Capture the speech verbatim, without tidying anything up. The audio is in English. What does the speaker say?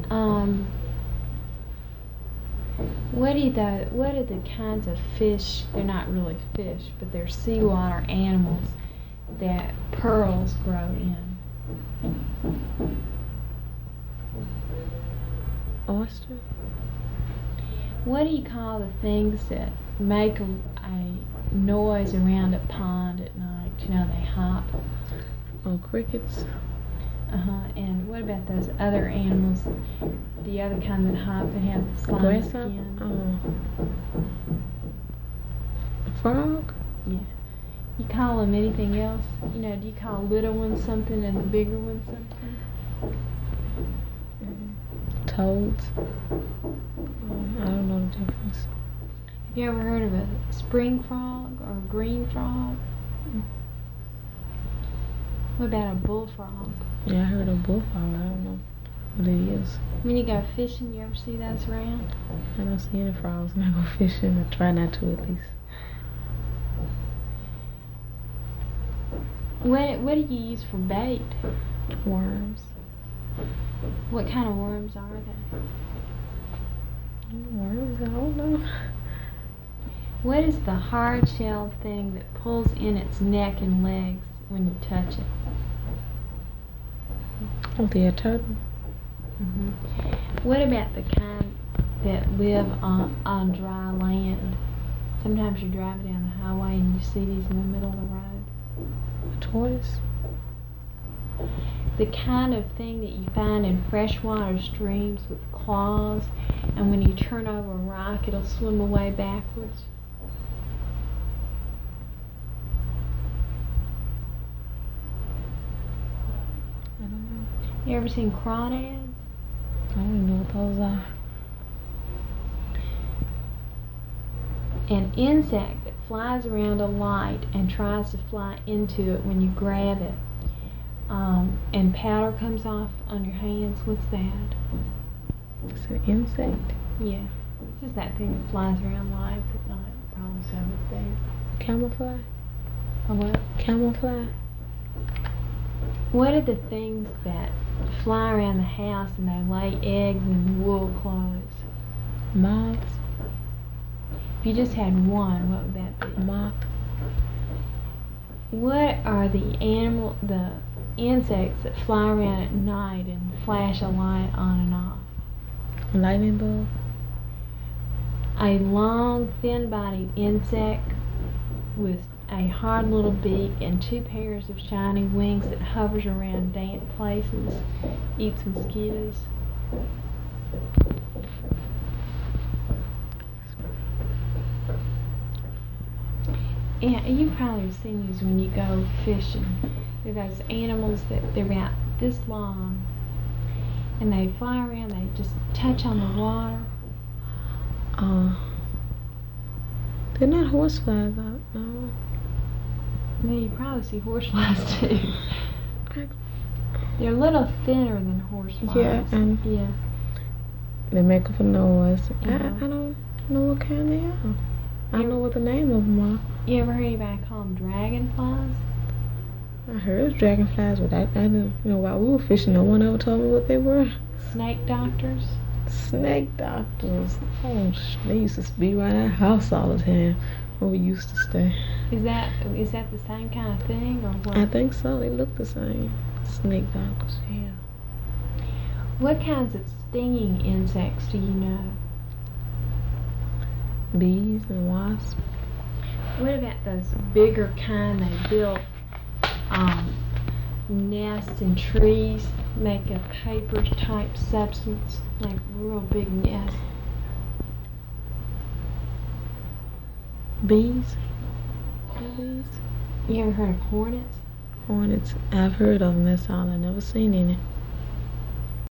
Um, what are the what are the kinds of fish? They're not really fish, but they're seawater animals that pearls grow in. Oyster? What do you call the things that make a, a noise around a pond at night? You know, they hop. Oh, crickets. Uh huh. And what about those other animals? The other kind that hop that have the slimy skin. Oh. A frog? Yeah. You call them anything else? You know, do you call little ones something and the bigger ones something? Toads. I don't know the difference. Have you ever heard of a spring frog or a green frog? What about a bullfrog? Yeah, I heard of bullfrog. I don't know what it is. When you go fishing, you ever see those around? I don't see any frogs when I go fishing. I try not to, at least. What What do you use for bait? Worms. What kind of worms are they? Worms? I don't know. What is the hard-shelled thing that pulls in its neck and legs when you touch it? Oh, the a turtle. Mm-hmm. What about the kind that live on, on dry land? Sometimes you drive down the highway and you see these in the middle of the road. A tortoise? The kind of thing that you find in freshwater streams with claws, and when you turn over a rock, it'll swim away backwards. I don't know. You ever seen crawdads? I don't even know what those are. An insect that flies around a light and tries to fly into it when you grab it, um, and powder comes off on your hands. What's that? It's an insect? Yeah, it's just that thing that flies around lights at night. Probably so with things. Camouflage? A what? Camouflage? What are the things that fly around the house and they lay eggs in wool clothes? Moths? If you just had one, what would that be? Moth? What are the animal, the insects that fly around at night and flash a light on and off? A lightning bug? A long, thin-bodied insect with a hard little beak and two pairs of shiny wings that hovers around damp places, eats mosquitoes. Yeah, you probably have seen these when you go fishing. They're those animals that they're about this long, and they fly around. They just touch on the water. Uh, they're not horseflies, I no. Well, you probably see horseflies too. They're a little thinner than horseflies. Yeah, and yeah. They make up a noise. Yeah. I, I don't know what kind they are. I don't know what the name of them are. You ever heard anybody call them dragonflies? I heard of dragonflies, but I, I didn't, you know, while we were fishing, no one ever told me what they were. Snake doctors? Snake doctors. Oh, they used to be around our house all the time where we used to stay. Is that is that the same kind of thing, or what? I think so. They look the same. Snake doctors. Yeah. What kinds of stinging insects do you know? Bees and wasps. What about those bigger kind they build um, nests in trees, make a paper type substance, like real big nests? Bees? Bees? You ever heard of hornets? Hornets. I've heard of them, that's all. I've never seen any.